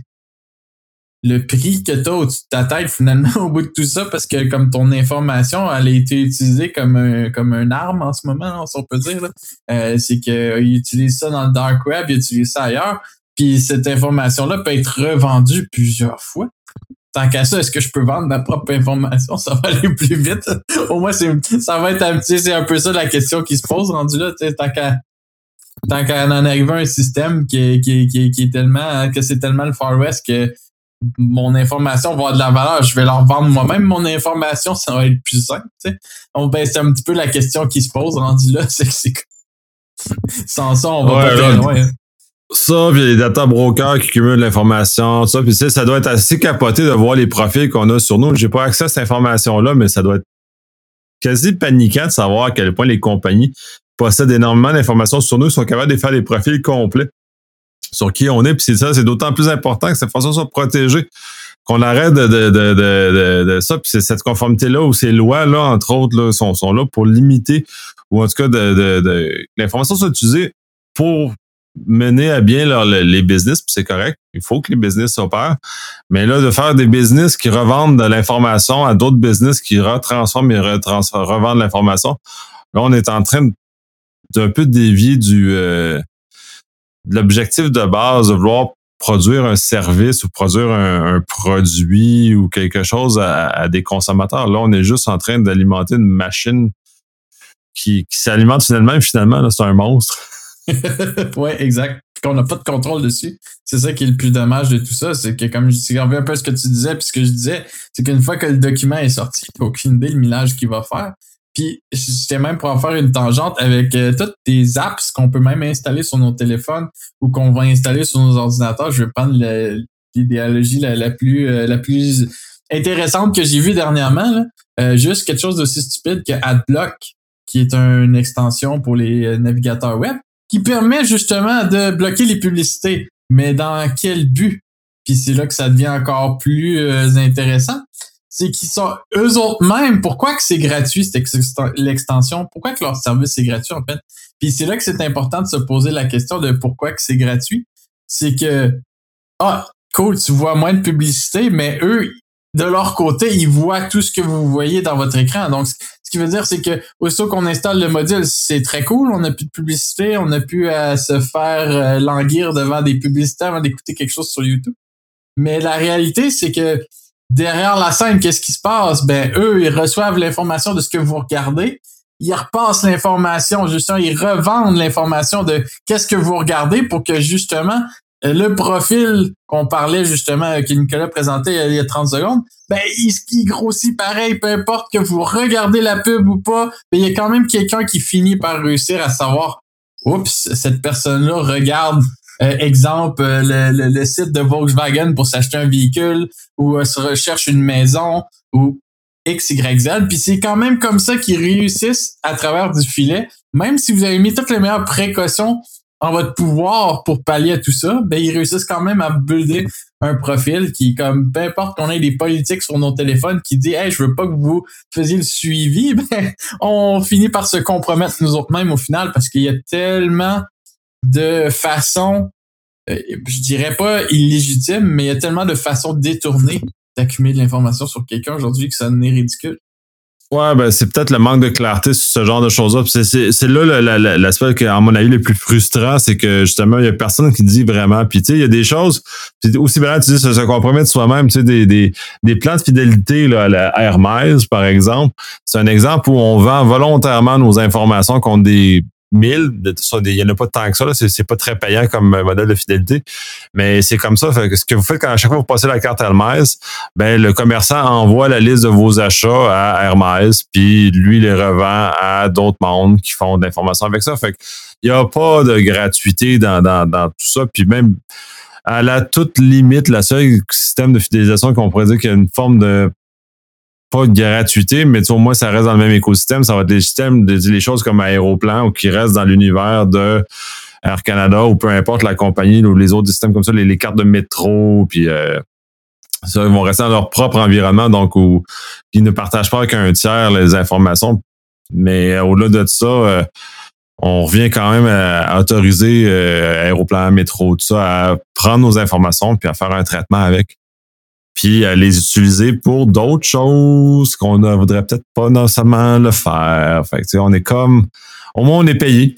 le prix que tu as au-dessus de ta tête finalement au bout de tout ça, parce que comme ton information, elle a été utilisée comme un arme en ce moment, là, si on peut dire, là. C'est qu'ils utilisent ça dans le dark web, ils utilisent ça ailleurs, puis cette information-là peut être revendue plusieurs fois. Tant qu'à ça, est-ce que je peux vendre ma propre information? Ça va aller plus vite. Au moins, ça va être un petit, c'est un peu ça la question qui se pose rendu là, tant qu'à en arriver à un système qui est tellement, que c'est tellement le Far West que mon information va avoir de la valeur, je vais leur vendre moi-même mon information, ça va être plus simple, tu sais. Donc, ben, c'est un petit peu la question qui se pose rendu là, c'est sans ça, on va pas très loin. Ça, puis les data brokers qui cumulent l'information, ça, puis ça doit être assez capoté de voir les profils qu'on a sur nous. J'ai pas accès à cette information-là, mais ça doit être quasi paniquant de savoir à quel point les compagnies possèdent énormément d'informations sur nous, sont capables de faire des profils complets sur qui on est, puis c'est d'autant plus important que cette façon soit protégée, qu'on arrête de ça, puis c'est cette conformité-là ou ces lois-là, entre autres, là, sont là pour limiter, ou en tout cas, l'information soit utilisée pour mener à bien les business, puis c'est correct. Il faut que les business s'opèrent. Mais là, de faire des business qui revendent de l'information à d'autres business qui retransforment et revendent l'information, là, on est en train d'un peu dévier de l'objectif de base de vouloir produire un service ou produire un produit ou quelque chose à des consommateurs. Là, on est juste en train d'alimenter une machine qui s'alimente finalement, là, c'est un monstre. Ouais, exact. Puis qu'on n'a pas de contrôle dessus. C'est ça qui est le plus dommage de tout ça. C'est que, comme je reviens un peu à ce que tu disais, puis ce que je disais, c'est qu'une fois que le document est sorti, il n'y a aucune idée le millage qu'il va faire. Puis, j'étais même pour en faire une tangente avec toutes les apps qu'on peut même installer sur nos téléphones ou qu'on va installer sur nos ordinateurs. Je vais prendre l'idéologie la plus intéressante que j'ai vue dernièrement. Là. Juste quelque chose d'aussi stupide que AdBlock, qui est une extension pour les navigateurs web, qui permet justement de bloquer les publicités. Mais dans quel but? Puis c'est là que ça devient encore plus intéressant. C'est qu'ils sont eux autres même. Pourquoi que c'est gratuit, l'extension? Pourquoi que leur service est gratuit, en fait? Puis c'est là que c'est important de se poser la question de pourquoi que c'est gratuit. C'est que, cool, tu vois moins de publicité, mais eux, de leur côté, ils voient tout ce que vous voyez dans votre écran. Donc, ce qui veut dire, c'est que aussitôt qu'on installe le module, c'est très cool, on n'a plus de publicité, on n'a plus à se faire languir devant des publicités avant d'écouter quelque chose sur YouTube. Mais la réalité, c'est que derrière la scène, qu'est-ce qui se passe? Ben, eux, ils reçoivent l'information de ce que vous regardez, ils repassent l'information, justement, ils revendent l'information de qu'est-ce que vous regardez pour que, justement, le profil qu'on parlait justement, que Nicolas présentait il y a 30 secondes, ben, il grossit pareil, peu importe que vous regardez la pub ou pas, ben, il y a quand même quelqu'un qui finit par réussir à savoir, oups, cette personne-là regarde, exemple, le site de Volkswagen pour s'acheter un véhicule ou se recherche une maison ou X, Y, Z. Puis c'est quand même comme ça qu'ils réussissent à travers du filet, même si vous avez mis toutes les meilleures précautions en votre pouvoir pour pallier à tout ça, ben ils réussissent quand même à builder un profil qui, comme, peu importe qu'on ait des politiques sur nos téléphones qui dit, hey, je veux pas que vous faisiez le suivi, ben, on finit par se compromettre nous autres mêmes au final parce qu'il y a tellement de façons, je dirais pas illégitimes, mais il y a tellement de façons détournées d'accumuler de l'information sur quelqu'un aujourd'hui que ça en est ridicule. Ouais, ben c'est peut-être le manque de clarté sur ce genre de choses-là. C'est là l'aspect qui, à mon avis, le plus frustrant, c'est que justement, il y a personne qui dit vraiment. Puis tu sais, il y a des choses, puis aussi bien tu dis se compromettre soi-même, tu sais, des plans de fidélité là, à la Hermès, par exemple. C'est un exemple où on vend volontairement nos informations contre des 1000, il y en a pas tant que ça, là, c'est pas très payant comme modèle de fidélité, mais c'est comme ça. Fait que ce que vous faites quand à chaque fois vous passez la carte Hermès, ben le commerçant envoie la liste de vos achats à Hermès, puis lui les revend à d'autres mondes qui font de l'information avec ça. Fait que il y a pas de gratuité dans tout ça, puis même à la toute limite, la seule système de fidélisation qu'on pourrait dire qu'il y a une forme de pas de gratuité, mais au moins ça reste dans le même écosystème. Ça va être les systèmes, les choses comme Aéroplan ou qui restent dans l'univers de Air Canada ou peu importe la compagnie ou les autres systèmes comme ça, les cartes de métro, puis ça, ils vont rester dans leur propre environnement, donc où ils ne partagent pas avec un tiers les informations. Mais au-delà de ça, on revient quand même à autoriser Aéroplan, métro, tout ça, à prendre nos informations puis à faire un traitement avec. Puis à les utiliser pour d'autres choses qu'on ne voudrait peut-être pas nécessairement le faire. Fait que, tu sais, on est comme... Au moins, on est payé.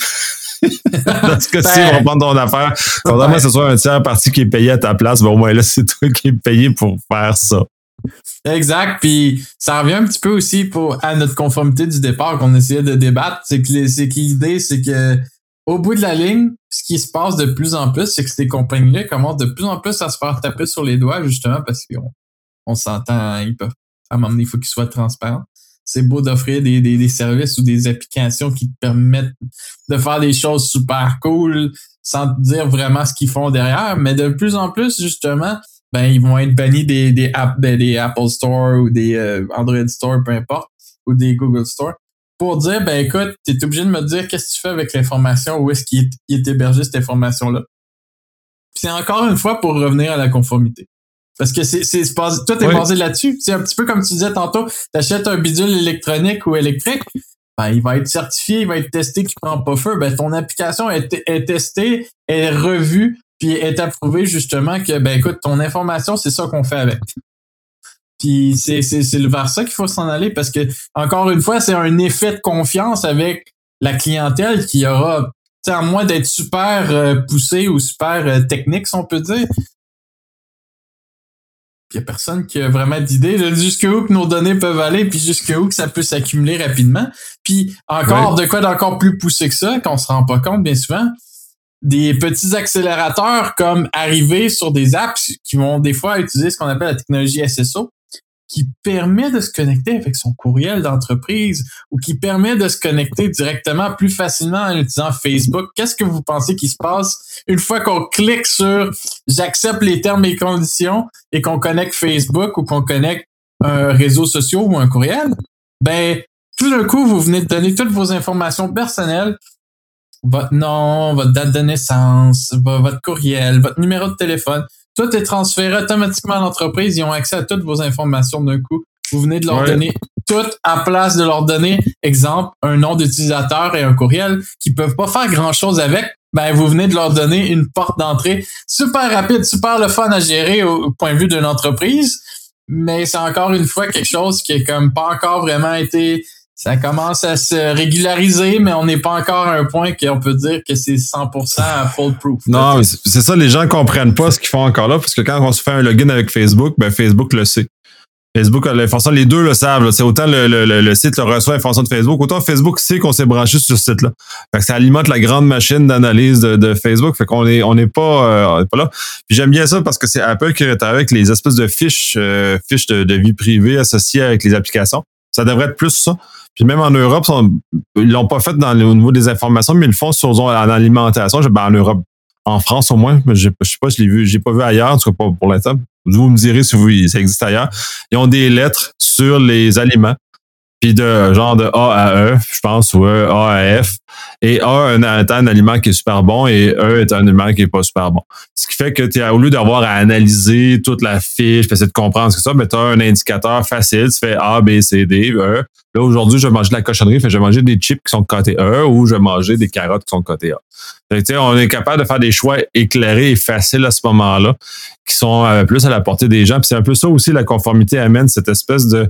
Dans ce cas-ci, on va prendre ton affaire. Contrairement que ce soit un tiers parti qui est payé à ta place, ben au moins là, c'est toi qui es payé pour faire ça. Exact. Puis ça revient un petit peu aussi à notre conformité du départ qu'on essayait de débattre. C'est que l'idée, c'est que au bout de la ligne, ce qui se passe de plus en plus, c'est que ces compagnies-là commencent de plus en plus à se faire taper sur les doigts, justement, parce qu'on s'entend, ils peuvent, à un moment donné, il faut qu'ils soient transparents. C'est beau d'offrir des services ou des applications qui te permettent de faire des choses super cool sans te dire vraiment ce qu'ils font derrière, mais de plus en plus, justement, ben ils vont être bannis des Apple Store ou des Android Store, peu importe, ou des Google Store, pour dire, ben écoute, t'es obligé de me dire qu'est-ce que tu fais avec l'information, où est-ce qu'il est hébergé cette information-là. Puis c'est encore une fois pour revenir à la conformité. Parce que tout est basé là-dessus. C'est un petit peu comme tu disais tantôt, t'achètes un bidule électronique ou électrique, ben, il va être certifié, il va être testé qu'il prend pas feu. Ben, ton application est testée, est revue, puis est approuvée justement que, ben écoute, ton information, c'est ça qu'on fait avec. Puis c'est vers ça qu'il faut s'en aller parce que, encore une fois, c'est un effet de confiance avec la clientèle qui aura, tu sais, à moins d'être super poussé ou super technique, si on peut dire. Il y a personne qui a vraiment d'idée de jusqu'où que nos données peuvent aller puis jusqu'où que ça peut s'accumuler rapidement. Puis encore de quoi d'encore plus poussé que ça, qu'on se rend pas compte bien souvent, des petits accélérateurs comme arriver sur des apps qui vont des fois utiliser ce qu'on appelle la technologie SSO, qui permet de se connecter avec son courriel d'entreprise ou qui permet de se connecter directement plus facilement en utilisant Facebook. Qu'est-ce que vous pensez qui se passe une fois qu'on clique sur « J'accepte les termes et conditions » et qu'on connecte Facebook ou qu'on connecte un réseau social ou un courriel? Ben, tout d'un coup, vous venez de donner toutes vos informations personnelles, votre nom, votre date de naissance, votre courriel, votre numéro de téléphone. Tout est transféré automatiquement à l'entreprise. Ils ont accès à toutes vos informations d'un coup. Vous venez de leur donner tout à place de leur donner, exemple, un nom d'utilisateur et un courriel qui peuvent pas faire grand-chose avec. Ben, vous venez de leur donner une porte d'entrée super rapide, super le fun à gérer au point de vue d'une entreprise. Mais c'est encore une fois quelque chose qui est comme pas encore vraiment été... Ça commence à se régulariser, mais on n'est pas encore à un point qu'on peut dire que c'est 100% foolproof. Non, mais c'est ça, les gens comprennent pas ce qu'ils font encore là, parce que quand on se fait un login avec Facebook, ben Facebook le sait. Facebook a l'information, les deux le savent. Là. C'est autant le site reçoit l'information de Facebook, autant Facebook sait qu'on s'est branché sur ce site-là. Fait que ça alimente la grande machine d'analyse de Facebook. Fait qu'on on n'est pas là. Puis j'aime bien ça parce que c'est Apple qui est avec les espèces de fiches de vie privée associées avec les applications. Ça devrait être plus ça. Puis même en Europe, ils l'ont pas fait au niveau des informations, mais ils le font en alimentation. En Europe, en France au moins, mais je sais pas, je l'ai vu, j'ai pas vu ailleurs, en tout cas pas pour l'instant. Vous me direz si ça existe ailleurs. Ils ont des lettres sur les aliments puis de genre de A à E, je pense, ou A à F. Et A est un aliment qui est super bon et E est un aliment qui est pas super bon. Ce qui fait que au lieu d'avoir à analyser toute la fiche, puis essayer de comprendre ce que c'est, mais tu as un indicateur facile, tu fais A, B, C, D, E. Là, aujourd'hui, je vais manger de la cochonnerie, je vais manger des chips qui sont cotées E ou je vais manger des carottes qui sont cotées A. Fait que, on est capable de faire des choix éclairés et faciles à ce moment-là, qui sont plus à la portée des gens. Puis c'est un peu ça aussi, la conformité amène cette espèce de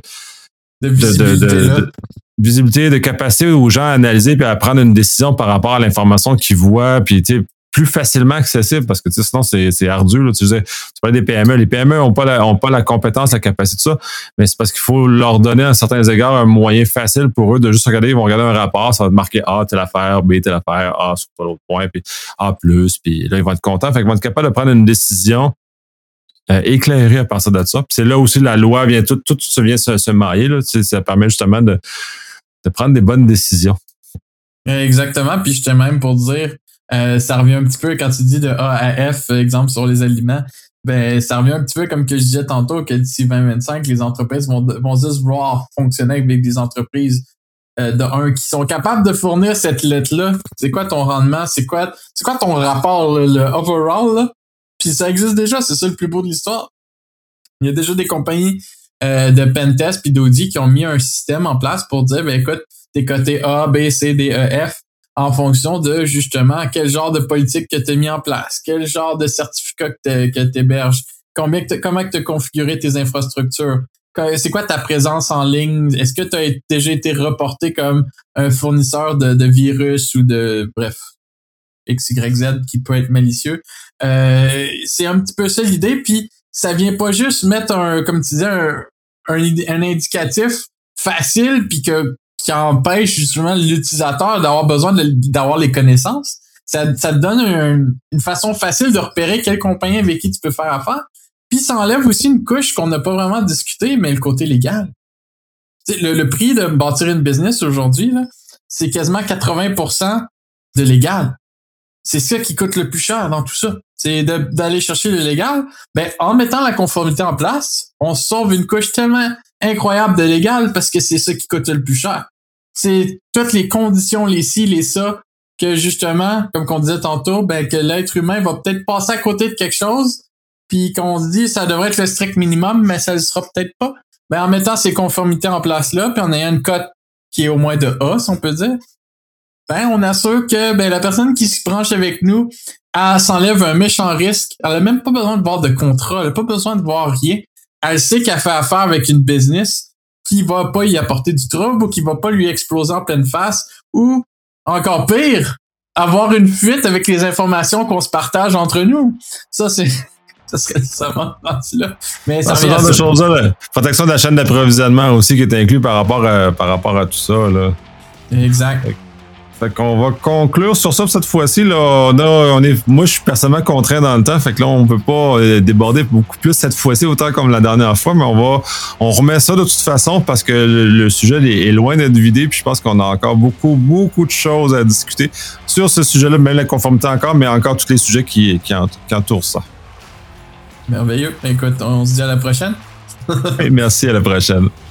visibilité, de capacité aux gens à analyser puis à prendre une décision par rapport à l'information qu'ils voient, puis plus facilement accessible, parce que sinon c'est ardu. Là, tu parles des PME. Les PME n'ont pas la compétence, la capacité de ça, mais c'est parce qu'il faut leur donner à certains égards un moyen facile pour eux de juste regarder. Ils vont regarder un rapport, ça va marquer A, telle affaire, B, telle affaire, A sur l'autre point, puis A+, puis là, ils vont être contents. Fait qu'ils vont être capables de prendre une décision éclairée à partir de ça. Puis c'est là aussi la loi vient tout vient se mailler. Là. Ça permet justement de prendre des bonnes décisions. Exactement. Puis j'étais même pour dire, ça revient un petit peu quand tu dis de A à F, exemple sur les aliments, ben ça revient un petit peu comme que je disais tantôt que d'ici 2025, les entreprises vont juste vouloir fonctionner avec des entreprises qui sont capables de fournir cette lettre-là. C'est quoi ton rendement? C'est quoi ton rapport, le overall, là? Puis ça existe déjà, c'est ça le plus beau de l'histoire. Il y a déjà des compagnies de pentest puis d'audit qui ont mis un système en place pour dire, ben écoute, t'es coté A, B, C, D, E, F en fonction de justement quel genre de politique que tu as mis en place, quel genre de certificat que tu héberges, comment que tu as configuré tes infrastructures, c'est quoi ta présence en ligne, est-ce que tu as déjà été reporté comme un fournisseur de virus ou de, bref, XYZ qui peut être malicieux. C'est un petit peu ça l'idée, puis ça vient pas juste mettre comme tu disais, un indicatif facile puis qui empêche justement l'utilisateur d'avoir besoin d'avoir les connaissances. Ça te donne une façon facile de repérer quelle compagnie avec qui tu peux faire affaire. Puis ça enlève aussi une couche qu'on n'a pas vraiment discutée, mais le côté légal. Le prix de bâtir une business aujourd'hui, là, c'est quasiment 80% de légal. C'est ça qui coûte le plus cher dans tout ça. C'est d'aller chercher le légal. Ben, en mettant la conformité en place, on sauve une couche tellement incroyable de légal parce que c'est ça qui coûte le plus cher. C'est toutes les conditions, les ci, les ça, que justement, comme qu'on disait tantôt, ben, que l'être humain va peut-être passer à côté de quelque chose, puis qu'on se dit ça devrait être le strict minimum, mais ça le sera peut-être pas. Ben, en mettant ces conformités en place là, puis en ayant une cote qui est au moins de A, si on peut dire, ben, on assure que la personne qui se branche avec nous, elle s'enlève un méchant risque. Elle a même pas besoin de voir de contrat, elle a pas besoin de voir rien. Elle sait qu'elle fait affaire avec une business qui va pas y apporter du trouble ou qui va pas lui exploser en pleine face ou, encore pire, avoir une fuite avec les informations qu'on se partage entre nous. Ça serait nécessairement parti là. Mais ça ce genre de choses-là, protection de la chaîne d'approvisionnement aussi qui est inclus par rapport à tout ça, là. Exact. Fait qu'on va conclure sur ça cette fois-ci. Là, moi, je suis personnellement contraint dans le temps. Fait que là, on peut pas déborder beaucoup plus cette fois-ci, autant comme la dernière fois. Mais on remet ça de toute façon parce que le sujet est loin d'être vidé. Puis je pense qu'on a encore beaucoup, beaucoup de choses à discuter sur ce sujet-là, même la conformité encore, mais encore tous les sujets qui entourent ça. Merveilleux. Écoute, on se dit à la prochaine. Et merci, à la prochaine.